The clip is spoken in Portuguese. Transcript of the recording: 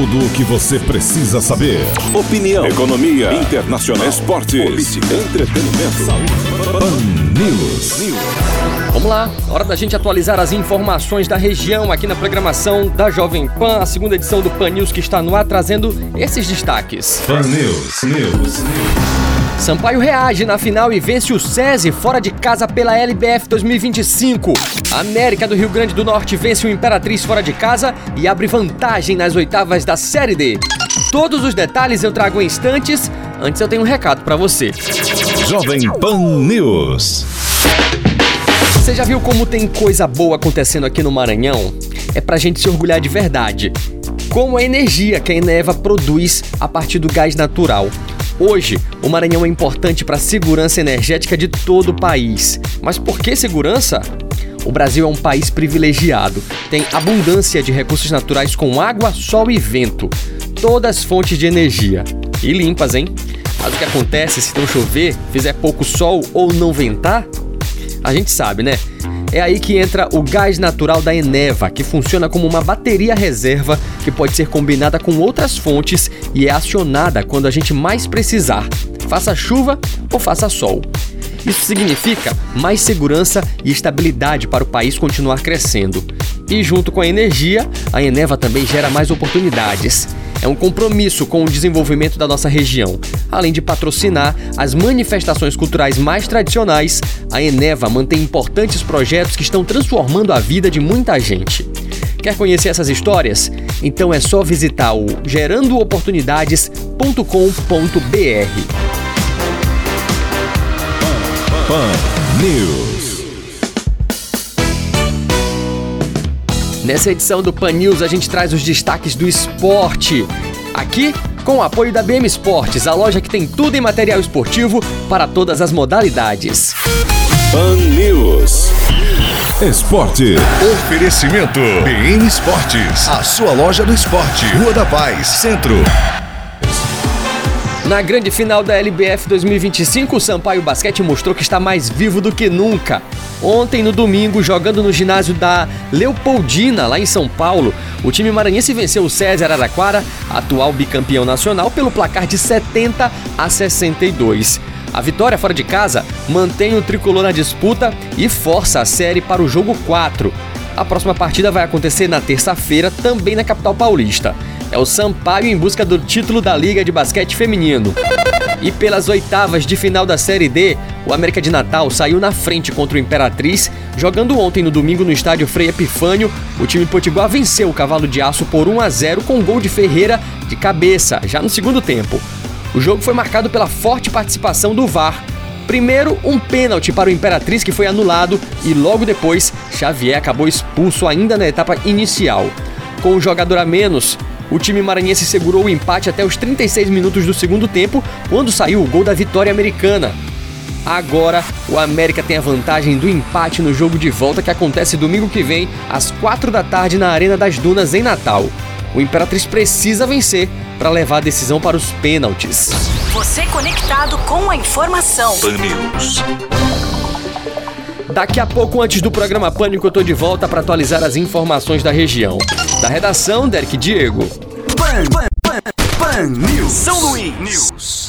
Tudo o que você precisa saber. Opinião, economia, internacional, esportes, política, entretenimento, saúde. Pan News. Vamos lá, hora da gente atualizar as informações da região aqui na programação da Jovem Pan, a segunda edição do Pan News que está no ar, trazendo esses destaques. Pan News. Sampaio reage na final e vence o SESI fora de casa pela LBF 2025. América do Rio Grande do Norte vence o Imperatriz fora de casa e abre vantagem nas oitavas da Série D. Todos os detalhes eu trago em instantes. Antes eu tenho um recado pra você. Jovem Pan News. Você já viu como tem coisa boa acontecendo aqui no Maranhão? É pra gente se orgulhar de verdade. Como a energia que a Eneva produz a partir do gás natural. Hoje, o Maranhão é importante para a segurança energética de todo o país. Mas por que segurança? O Brasil é um país privilegiado. Tem abundância de recursos naturais com água, sol e vento. Todas fontes de energia. E limpas, hein? Mas o que acontece se não chover, fizer pouco sol ou não ventar? A gente sabe, né? É aí que entra o gás natural da Eneva, que funciona como uma bateria reserva que pode ser combinada com outras fontes e é acionada quando a gente mais precisar, faça chuva ou faça sol. Isso significa mais segurança e estabilidade para o país continuar crescendo. E junto com a energia, a Eneva também gera mais oportunidades. É um compromisso com o desenvolvimento da nossa região. Além de patrocinar as manifestações culturais mais tradicionais, a Eneva mantém importantes projetos que estão transformando a vida de muita gente. Quer conhecer essas histórias? Então é só visitar o gerandooportunidades.com.br. Pan News. Nessa edição do Pan News, a gente traz os destaques do esporte. Aqui, com o apoio da BM Esportes, a loja que tem tudo em material esportivo para todas as modalidades. Pan News. Esporte. Oferecimento BM Esportes, a sua loja do esporte. Rua da Paz, Centro. Na grande final da LBF 2025, o Sampaio Basquete mostrou que está mais vivo do que nunca. Ontem, no domingo, jogando no ginásio da Leopoldina, lá em São Paulo, o time maranhense venceu o SESI Araraquara, atual bicampeão nacional, pelo placar de 70-62. A vitória fora de casa mantém o tricolor na disputa e força a série para o jogo 4. A próxima partida vai acontecer na terça-feira, também na capital paulista. É o Sampaio em busca do título da Liga de Basquete Feminino. E pelas oitavas de final da Série D, o América de Natal saiu na frente contra o Imperatriz. Jogando ontem no domingo no estádio Frei Epifânio, o time potiguar venceu o Cavalo de Aço por 1-0 com um gol de Ferreira de cabeça, já no segundo tempo. O jogo foi marcado pela forte participação do VAR. Primeiro, um pênalti para o Imperatriz que foi anulado e logo depois, Xavier acabou expulso ainda na etapa inicial. Com um jogador a menos, o time maranhense segurou o empate até os 36 minutos do segundo tempo, quando saiu o gol da vitória americana. Agora, o América tem a vantagem do empate no jogo de volta que acontece domingo que vem, às 4 da tarde, na Arena das Dunas, em Natal. O Imperatriz precisa vencer para levar a decisão para os pênaltis. Você conectado com a informação. Pan News. Daqui a pouco, antes do programa Pânico, eu tô de volta para atualizar as informações da região. Da redação, Derek Diego. Pan News. São Luís News.